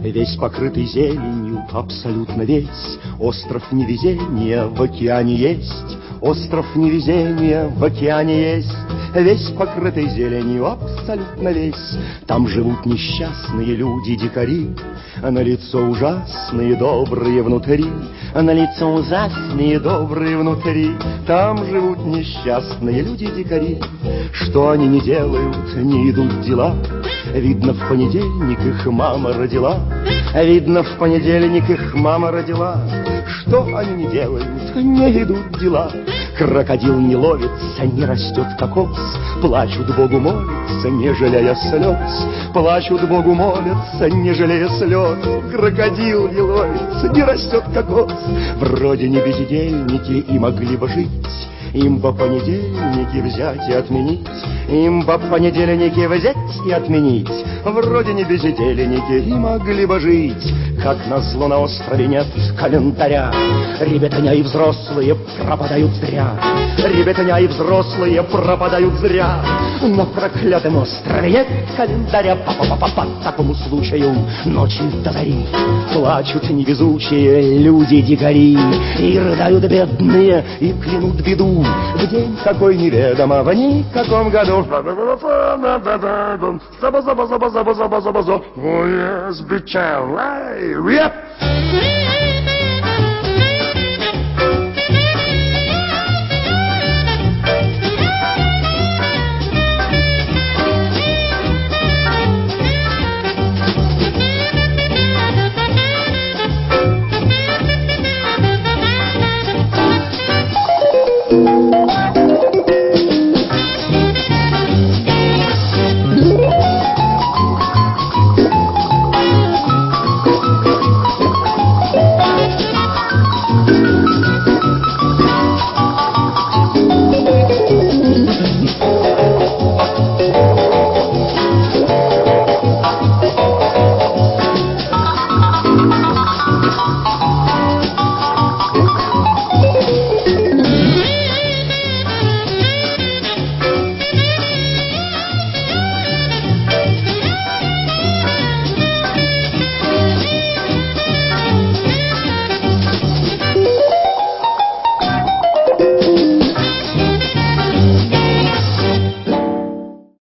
Весь покрытый зеленью, абсолютно весь. Остров невезения в океане есть. Остров невезения в океане есть. Весь покрытый зеленью, абсолютно весь. Там живут несчастные люди-дикари, на лицо ужасные, добрые внутри. На лицо ужасные, добрые внутри. Там живут несчастные люди-дикари. Что они не делают, не идут дела. Видно, в понедельник их мама родила. Видно, в понедельник их мама родила. Что они не делают, не идут дела. Крокодил не ловится, не растет кокос. Плачут Богу молятся, не жалея слез. Плачут Богу молятся, не жалея слез. Крокодил не ловится, не растет кокос. Вроде не бездельники и могли бы жить. Им бы понедельники взять и отменить. Им бы понедельники взять и отменить. Вроде не бездельники и могли бы жить. Как назло на острове нет календаря. Ребятня и взрослые пропадают зря. Ребятня и взрослые пропадают зря. На проклятом острове нет календаря. По такому случаю ночи до зари плачут невезучие люди-дикари. И рыдают бедные, и клянут беду. В день такой неведомо, в никаком году. Заба-заба-заба-заба-заба-заба-заба. Oh yes, bitch, I lie. Yep.